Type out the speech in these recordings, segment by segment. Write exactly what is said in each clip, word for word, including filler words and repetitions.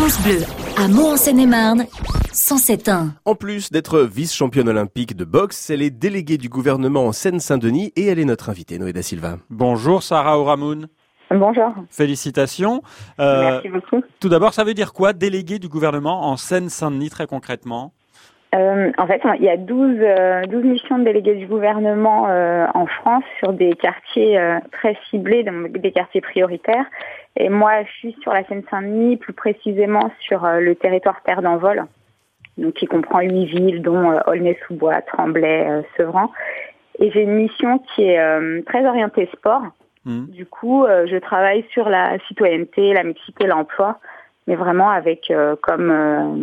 France Bleu, à Meaux en Seine-et-Marne, cent sept virgule un. En plus d'être vice-championne olympique de boxe, elle est déléguée du gouvernement en Seine-Saint-Denis et elle est notre invitée, Noé da Silva. Bonjour Sarah Ourahmoun. Bonjour. Félicitations. Euh, Merci beaucoup. Tout d'abord, ça veut dire quoi, déléguée du gouvernement en Seine-Saint-Denis, très concrètement? Euh, en fait, il y a douze, euh, douze missions de délégués du gouvernement euh, en France sur des quartiers euh, très ciblés, donc des quartiers prioritaires. Et moi, je suis sur la Seine-Saint-Denis, plus précisément sur euh, le territoire Terre d'Envol, donc qui comprend huit villes, dont euh, Aulnay-sous-Bois, Tremblay, euh, Sevran. Et j'ai une mission qui est euh, très orientée sport. Mmh. Du coup, euh, je travaille sur la citoyenneté, la mixité, l'emploi, mais vraiment avec euh, comme euh,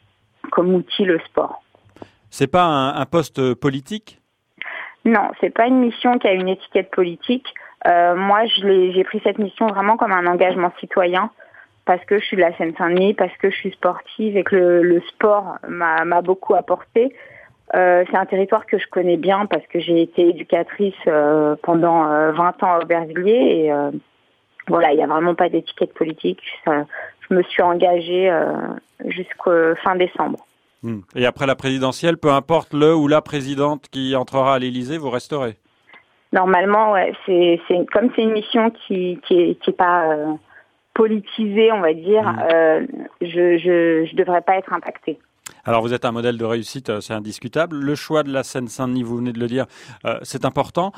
comme outil le sport. C'est pas un, un poste politique? Non, c'est pas une mission qui a une étiquette politique. Euh, moi, je l'ai, j'ai pris cette mission vraiment comme un engagement citoyen parce que je suis de la Seine-Saint-Denis, parce que je suis sportive et que le, le sport m'a, m'a beaucoup apporté. Euh, c'est un territoire que je connais bien parce que j'ai été éducatrice euh, pendant euh, vingt ans à Aubervilliers et euh, voilà, il n'y a vraiment pas d'étiquette politique. Ça, je me suis engagée euh, jusqu'au fin décembre. Et après la présidentielle, peu importe le ou la présidente qui entrera à l'Élysée, vous resterez? Normalement, ouais, c'est, c'est comme c'est une mission qui qui est, qui est pas euh, politisée, on va dire, mmh. euh, je je je devrais pas être impactée. Alors vous êtes un modèle de réussite, c'est indiscutable. Le choix de la Seine-Saint-Denis, vous venez de le dire, euh, c'est important.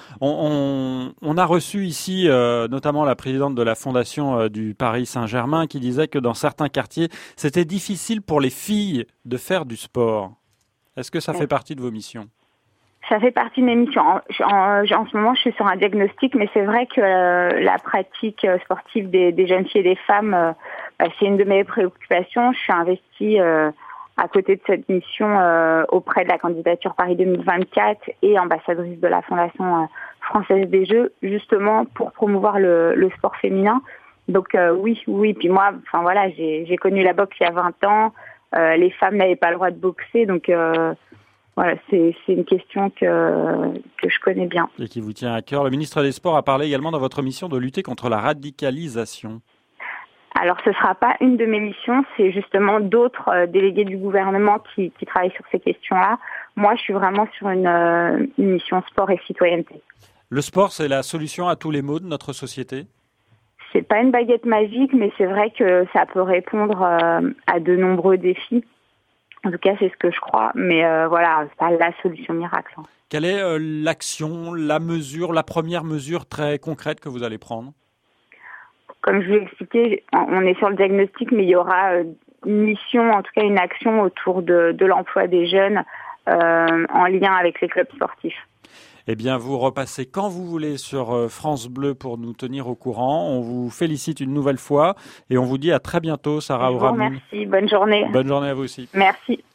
On, on, on a reçu ici euh, notamment la présidente de la fondation euh, du Paris Saint-Germain qui disait que dans certains quartiers, c'était difficile pour les filles de faire du sport. Est-ce que ça fait partie de vos missions? Ça fait partie de mes missions. En, en, en ce moment, je suis sur un diagnostic, mais c'est vrai que euh, la pratique sportive des, des jeunes filles et des femmes, euh, bah, c'est une de mes préoccupations. Je suis investie euh, à côté de cette mission euh, auprès de la candidature Paris deux mille vingt-quatre et ambassadrice de la Fondation euh, française des Jeux, justement pour promouvoir le, le sport féminin. Donc euh, oui, oui. Puis moi, enfin voilà, j'ai, j'ai connu la boxe il y a vingt ans. Euh, les femmes n'avaient pas le droit de boxer, donc euh, voilà, c'est, c'est une question que que je connais bien. Et qui vous tient à cœur. Le ministre des Sports a parlé également dans votre mission de lutter contre la radicalisation. Alors, ce ne sera pas une de mes missions, c'est justement d'autres euh, délégués du gouvernement qui, qui travaillent sur ces questions-là. Moi, je suis vraiment sur une, euh, une mission sport et citoyenneté. Le sport, c'est la solution à tous les maux de notre société? C'est pas une baguette magique, mais c'est vrai que ça peut répondre euh, à de nombreux défis. En tout cas, c'est ce que je crois, mais euh, voilà, c'est pas la solution miracle. Hein. Quelle est euh, l'action, la mesure, la première mesure très concrète que vous allez prendre? Comme je vous l'ai expliqué, on est sur le diagnostic, mais il y aura une mission, en tout cas une action autour de, de l'emploi des jeunes euh, en lien avec les clubs sportifs. Eh bien, vous repassez quand vous voulez sur France Bleu pour nous tenir au courant. On vous félicite une nouvelle fois et on vous dit à très bientôt, Sarah Ourahmoun. Merci, bonne journée. Bonne journée à vous aussi. Merci.